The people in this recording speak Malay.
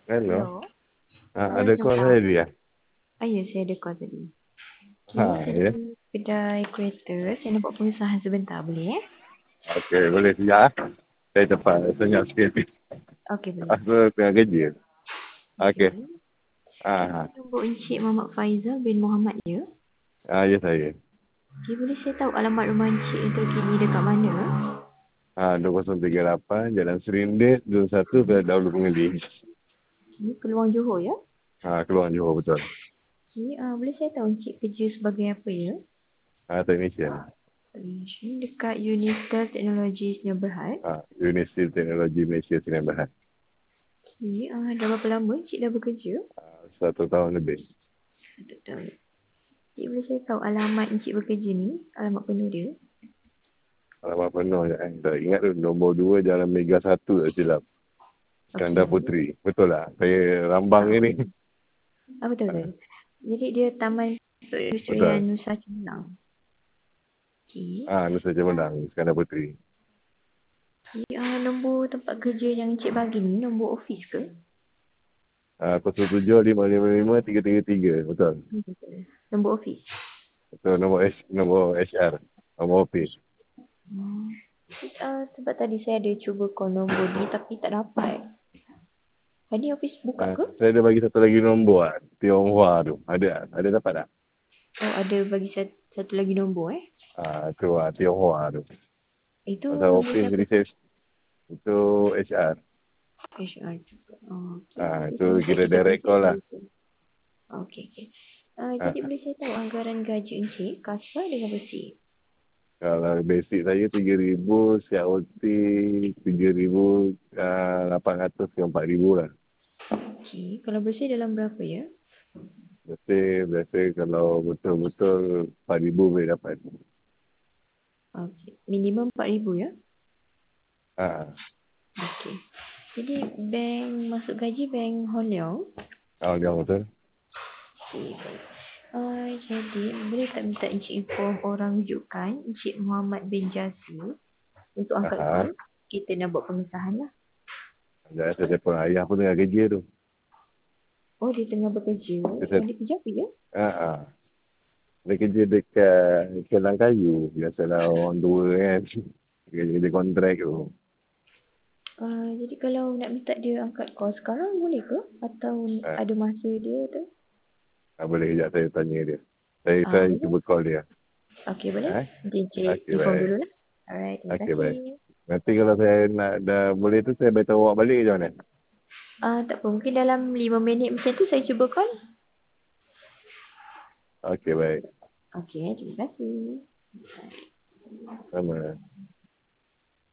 Hello. Hello. Ada call saya dia. Ya, saya ada call tadi. Ya. Saya kedai kereta. Saya nak buat pengesahan sebentar, boleh Okey, boleh sekejap. Saya cepat, senyap sikit. Okey, boleh. Aku tengah kerja. Okey. Nombor Encik Muhammad Faizal bin Muhammad ya? Ya saya. Boleh saya tahu alamat rumah Encik yang terkini dekat mana? 2038 Jalan Serindit 21 Dahulu Pengelih. Peluang Johor ya? Keluar Johor betul. Boleh saya tahu Encik kerja sebagai apa ya? Technician. Dekat Unistel Teknologi Sdn Bhd. Universiti Teknologi Malaysia Sdn Bhd. Dah berapa lama Encik dah bekerja? 1 tahun lebih. 1 tahun. Encik boleh saya tahu alamat Encik bekerja ni? Alamat penuh dia? Alamat penuh je. Tak ingat tu. Nombor 2 Jalan Mega 1 tak silap. Skandar Putri. Betul lah. Saya rambang ni. Betul. Jadi dia Taman Industrian Nusa Cemerlang. Nusa Cemerlang. Skandar Putri. Nombor tempat kerja yang Encik bagi ni, nombor office ke? 075555 333. Betul. Nombor office? Betul. Nombor HR. Nombor office. Sebab tadi saya ada cuba call nombor ni tapi tak dapat. Tadi office buka ke? Saya ada bagi satu lagi nombor Tionghoa tu. Ada dapat tak? Ada bagi satu lagi nombor Tu Tionghoa tu. Itu Pasal nombor office siapa? research. Itu HR. HR juga. Itu kira direct call lah. Okey. Jadi boleh saya tahu anggaran gaji Encik kasar dengan besi? Kalau basic saya 3,000, siap OT 3,800 ke 4,000 lah. Kalau bersih dalam berapa ya? Biasa kalau betul-betul 4,000 boleh dapat. Minimum 4,000 ya? Okey. Jadi bank masuk gaji bank Hon Leong? Jangan betul. Jadi boleh tak minta Encik inform orang rujukan Encik Muhammad bin Jasir untuk angkat call? Kita nak buat pengesahan lah. Saya telefon ayah pun tengah kerja tu. Dia tengah bekerja. Dia kerja apa ya? Dia kerja dekat Kelang Kayu. Biasalah orang tua kan. Kerja kontrak tu. Jadi kalau nak minta dia angkat call sekarang boleh ke? Atau ada masa dia tu? Boleh kejap saya tanya dia. Saya cuba call dia. Okey, boleh. Encik inform dulu lah. Alright, terima kasih. Baik. Nanti kalau saya nak dah boleh tu saya beritahu awak balik ke macam mana? Tak apa, mungkin dalam 5 minit macam tu saya cuba call. Okey, baik. Okey, terima kasih. Sama.